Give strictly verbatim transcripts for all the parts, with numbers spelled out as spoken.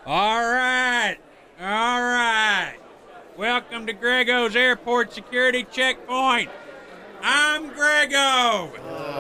All right, all right. Welcome to Grego's Airport Security Checkpoint. I'm Grego.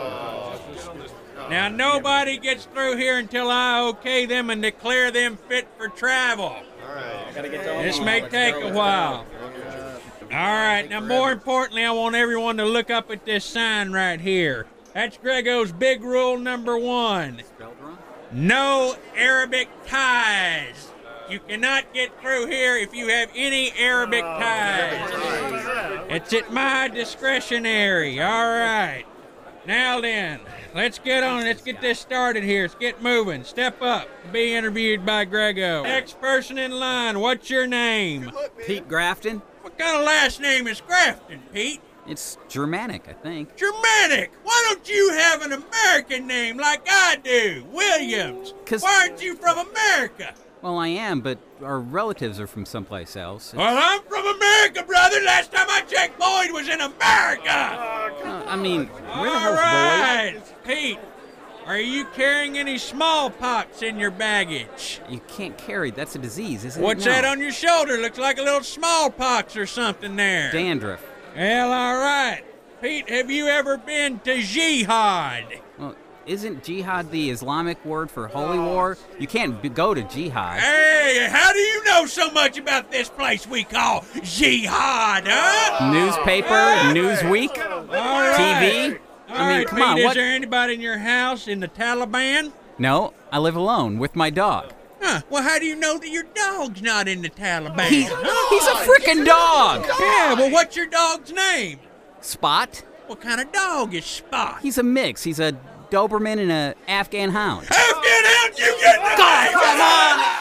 Now, nobody gets through here until I okay them and declare them fit for travel. This may take a while. All right, now more importantly, I want everyone to look up at this sign right here. That's Grego's big rule number one. No Arabic ties. You cannot get through here if you have any Arabic ties. It's at my discretionary. All right. Now then, let's get on. Let's get this started here. Let's get moving. Step up. Be interviewed by Grego. Next person in line, what's your name? Pete Grafton. What kind of last name is Grafton, Pete? It's Germanic, I think. Germanic! Why don't you have an American name like I do? Williams. 'Cause- Why aren't you from America? Well, I am, but our relatives are from someplace else. It's- Well, I'm from America, brother. Last time I checked, Boyd was in America. Uh, I mean, where the All hell's right. Pete, are you carrying any smallpox in your baggage? Boyd? You can't carry. That's a disease, isn't What's it? No. that on your shoulder? Looks like a little smallpox or something there. Dandruff. Well, all right. Pete, have you ever been to jihad? Well, isn't jihad the Islamic word for holy war? You can't b- go to jihad. Hey, how do you know so much about this place we call jihad, huh? Newspaper, Newsweek, All right. T V. All I mean, right, come Pete, on. is What? there anybody in your house in the Taliban? No, I live alone with my dog. Huh, well, how do you know that your dog's not in the Taliban? He's, huh? he's a freaking dog. Yeah, well, what's your dog's name? Spot. What kind of dog is Spot? He's a mix. He's a Doberman and a Afghan hound. Afghan hound, you get the name! Come on!